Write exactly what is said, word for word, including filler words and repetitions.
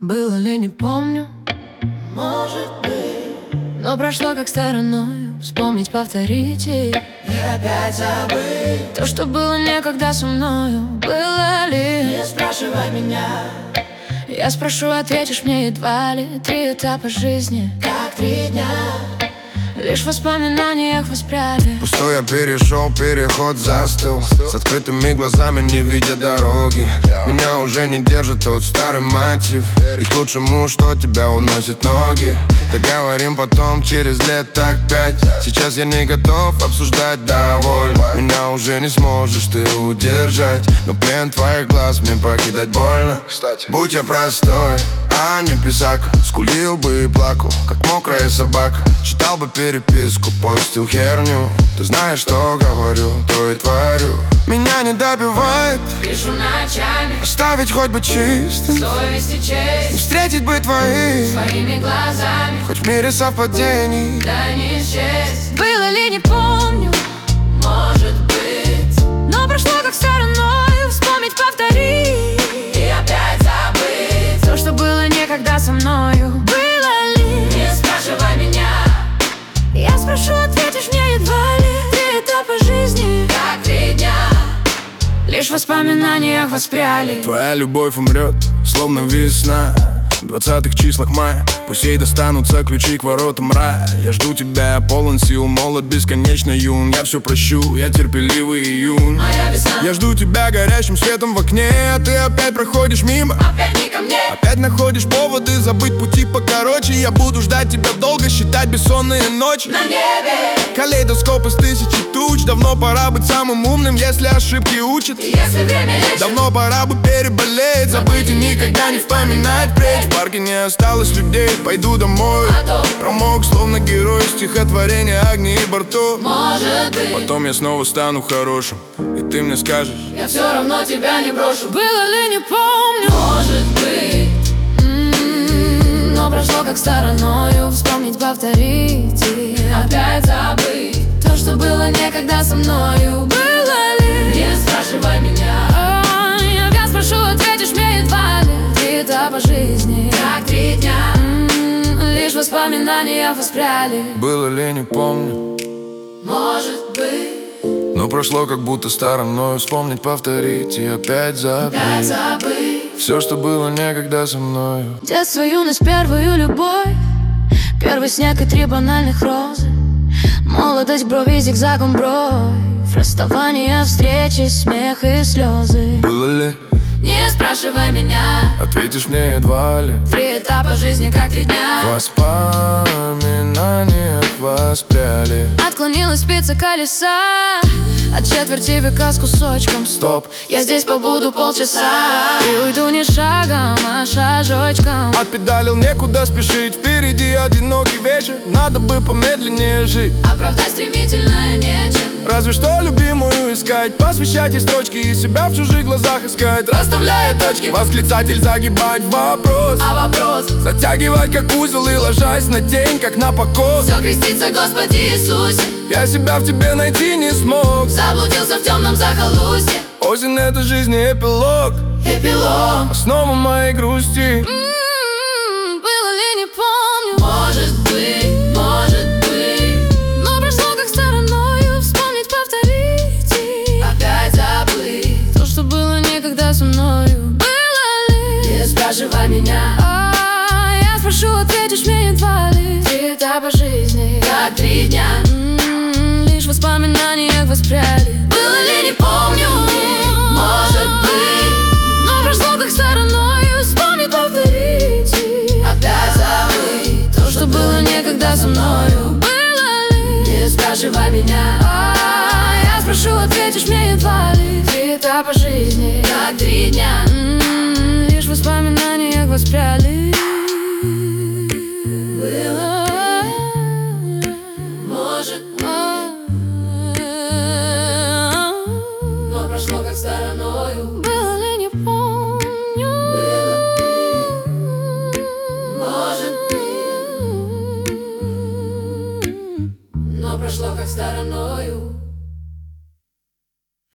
Было ли, не помню, может быть, но прошло как стороною. Вспомнить, повторить и и опять забыть то, что было некогда со мною. Было ли? Не спрашивай меня, Я спрошу, ответишь мне едва ли. Три этапа жизни, как три дня. лишь в воспоминаниях воспряли. Пустой я перешел, переход застыл, с открытыми глазами, не видя дороги. Меня уже не держит тот старый мотив, и к лучшему, что тебя уносит ноги. Договорим потом, через лет так пять. Сейчас я не готов обсуждать довольно. Меня уже не сможешь ты удержать, но плен твоих глаз мне покидать больно. Будь я простой, а не писак, скулил бы и плакал, как мокрая собака. Читал бы переписку, постил херню. Ты знаешь, что говорю, то и творю. Меня не добивает Пишу ночами, оставить хоть бы чистым, совесть и честь, встретить бы твои своими глазами, хоть в мире совпадений. да не счесть. Было ли, не помню, Может быть, но прошло как стороною. Вспомнить, повторить и опять забыть. то, что было некогда со мною. Было ли? Не спрашивай меня, Я спрошу, ответишь мне едва ли. Три этапа жизни, как три дня. лишь в воспоминаниях воспряли. Твоя любовь умрет, словно весна, в двадцатых числах мая. Пусть ей достанутся ключи к воротам рая. Я жду тебя, полон сил, молод, бесконечно юн. Я все прощу, я терпеливый июнь. Моя весна, Я жду тебя горящим светом в окне, а ты опять проходишь мимо. опять не ко мне. Опять находишь поводы забыть пути покороче. Я буду ждать тебя долго, считать бессонные ночи. На небе, Калейдоскоп из тысячи туч. Давно пора быть самым умным, если ошибки учат. если время лечит. Давно пора бы переболеть, забыть и никогда не вспоминать впредь. В парке не осталось людей, пойду домой. Готов. Промок, словно герой стихотворения огни и бортов. Может быть, Потом я снова стану хорошим, и ты мне скажешь: я все равно тебя не брошу. Было ли, не помню, Может быть, м-м, но прошло как стороною. Вспомнить, повторить и опять забыть. то, что было некогда со мною. Было ли? Не спрашивай меня, А, Я опять спрошу, ответишь мне едва ли. Три этапа жизни, как три дня. м-м, лишь в воспоминаниях воспряли. было ли, не помню, Может быть, но прошло как будто стороною. Вспомнить, повторить и опять опять забыть забыть. все, что было некогда со мною. Детство, юность, первую любовь, первый снег и три банальных розы. Молодость, брови зигзагом бровь, расставание, встречи, смех и слезы. Было ли? Не спрашивай меня, Ответишь мне едва ли. Три этапа жизни, как три дня. Воспоминания воспряли. Отклонилась спица колеса от четверти века с кусочком. Стоп, я здесь побуду полчаса и уйду не шагом, а шажочком. Отпедалил, некуда спешить, впереди одинокий вечер. Надо бы помедленнее жить. оправдать стремительно нечем. Разве что любимую искать, посвящать ей строчки и себя в чужих глазах искать. Расставляя точки, восклицатель загибать вопрос, А вопрос, затягивать как узел и ложась на тень, как на покос. все крестится, Господи Иисусе. Я себя в тебе найти не смог. Заблудился в темном захолустье. Осень — это жизни эпилог, Эпилог, основа моей грусти. М-м, Было ли, не помню, может быть, может быть, но прошло как стороною. Вспомнить, повторить и опять забыть. то, что было некогда со мною. Было ли? Не спрашивай меня, А, Я спрошу, ответишь мне едва ли. Три этапа жизни, как три дня. м-м, лишь в воспоминаниях воспряли. Было ли, не помню, может быть, Но прошло как стороною. Вспомнить, повторить и опять забыть. то, что было некогда со мною. Было ли? Не спрашивай меня, А, Я спрошу, ответишь мне едва ли. Три этапа жизни, как три дня. м-м, лишь в воспоминаниях воспряли. Может, но прошло как стороною.